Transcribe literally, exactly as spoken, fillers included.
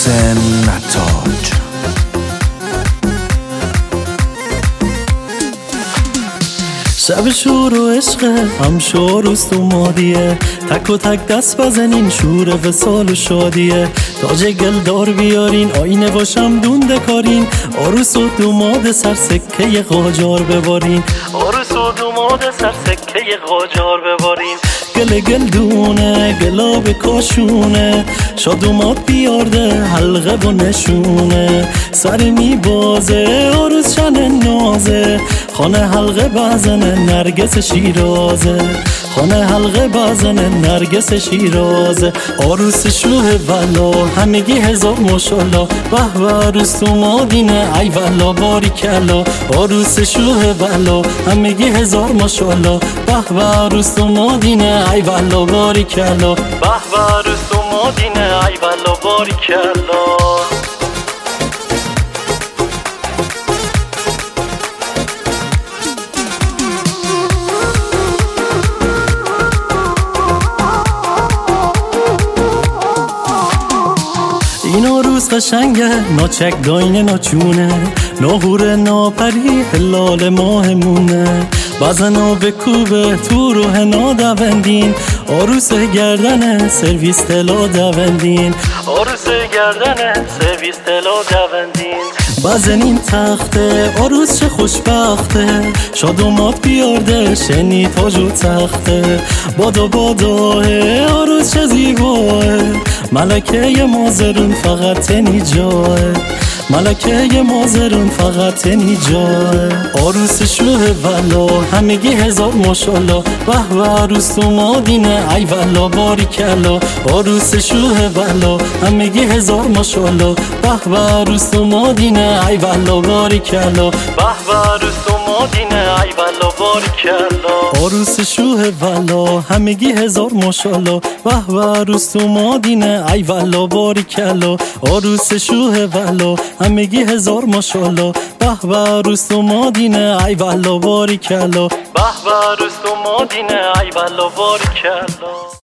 محسن نتاج. شب شور و عشقه هم شوروست و مادیه، تک و تک دست بزنین شور وصال و شادیه. تاج گلدار بیارین آینه و شمدون دکارین، عروس و دوماد سر سکه قاجار ببارین، عروس و دوماد سر سکه قاجار ببارین. گل گلدونه گلاب کاشونه، شادومات بیارده حلقه و نشونه. سر می بازه عروس شن نازه، خانه حلقه بزنه نرگس شیرازه، خانه حلقه بزنه نرگس شیرازه. عروس شوه ولا همگی هزار ماشالله، به به عروس تو مادینه ای ولا باریکلا. عروس شوه ولا همگی هزار ماشالله، به به عروس تو مادینه ای ولا باریکلا، به به عروس تو مادینه ای ولا باریکلا. این عروس قشنگه ناچک داینه ناچونه، ناهور ناپری هلال ماهمونه. بزنا به کوبه تو روح نادوندین، عروس گردنه سرویس تلا دوندین، عروس گردنه سرویس تلا دوندین. بزنین تخته عروس چه خوشبخته، شادومات بیارده شنی تاج و تخته. بادا بادا عروس چه زیباه، ملکه مازرون فقط تنی جاه، ملکه مازرون فقط تنی جاه. عروس شوه ولا همگی هزار ماشالله، به به عروس تو مادینه ای ولا باریکلا. عروس شوه ولا همگی هزار ماشالله، به به عروس تو مادینه ای ولا باریکلا، به به عروس تو مادینه ای ولا باریکلا. عروس شوه ولا همگی هزار ماشالله، به به عروس تو مادینه ای ولا باریکلا. عروس شوه ولا همگی هزار ماشالله، به به عروس تو مادینه ای ولا باریکلا، به به عروس تو مادینه ای ولا باریکلا.